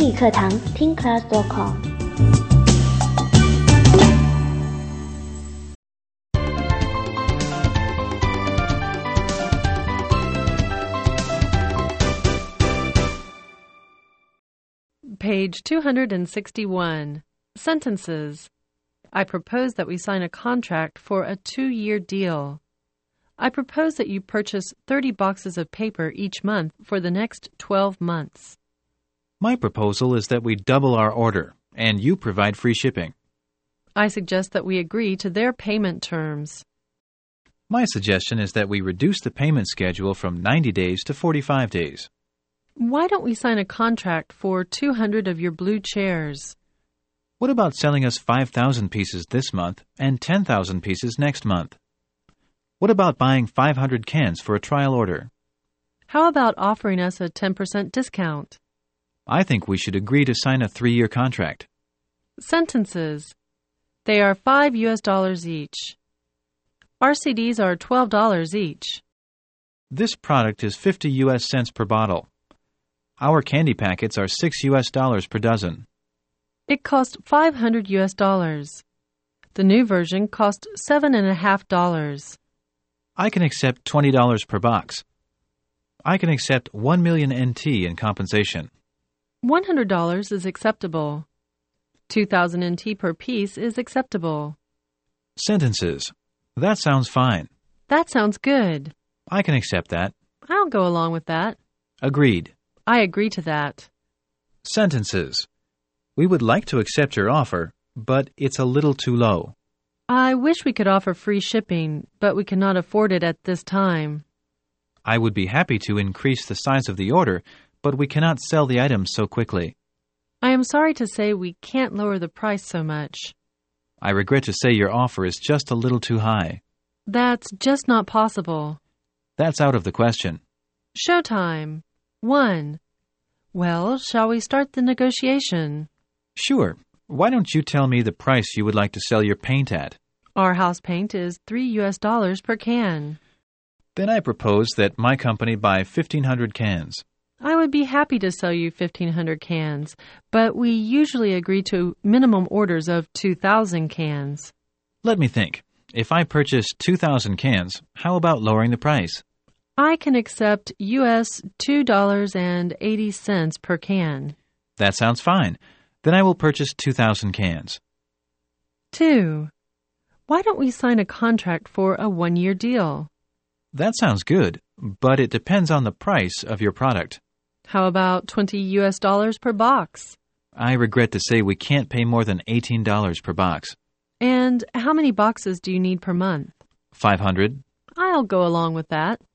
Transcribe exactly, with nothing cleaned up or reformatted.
英语课堂听 class dot com。 Page two hundred sixty-one. Sentences. I propose that we sign a contract for a two-year deal. I propose that you purchase thirty boxes of paper each month for the next twelve months. My proposal is that we double our order, and you provide free shipping. I suggest that we agree to their payment terms. My suggestion is that we reduce the payment schedule from ninety days to forty-five days. Why don't we sign a contract for two hundred of your blue chairs? What about selling us five thousand pieces this month and ten thousand pieces next month? What about buying five hundred cans for a trial order? How about offering us a ten percent discount? I think we should agree to sign a three-year contract. Sentences. They are five U S dollars each. R C Ds are twelve dollars each. This product is fifty U S cents per bottle. Our candy packets are six U S dollars per dozen. It cost five hundred U S dollars. The new version cost seven and a half dollars. I can accept twenty dollars per box. I can accept one million N T in compensation. one hundred dollars is acceptable. two thousand N T per piece is acceptable. Sentences. That sounds fine. That sounds good. I can accept that. I'll go along with that. Agreed. I agree to that. Sentences. We would like to accept your offer, but it's a little too low. I wish we could offer free shipping, but we cannot afford it at this time. I would be happy to increase the size of the order, but we cannot sell the items so quickly. I am sorry to say we can't lower the price so much. I regret to say your offer is just a little too high. That's just not possible. That's out of the question. Showtime. One. Well, shall we start the negotiation? Sure. Why don't you tell me the price you would like to sell your paint at? Our house paint is three U S dollars per can. Then I propose that my company buy fifteen hundred cans. I would be happy to sell you fifteen hundred cans, but we usually agree to minimum orders of two thousand cans. Let me think. If I purchase two thousand cans, how about lowering the price? I can accept U S two dollars and eighty cents per can. That sounds fine. Then I will purchase two thousand cans. Two. Why don't we sign a contract for a one-year deal? That sounds good, but it depends on the price of your product. How about twenty U S dollars per box? I regret to say we can't pay more than eighteen dollars per box. And how many boxes do you need per month? five hundred. I'll go along with that.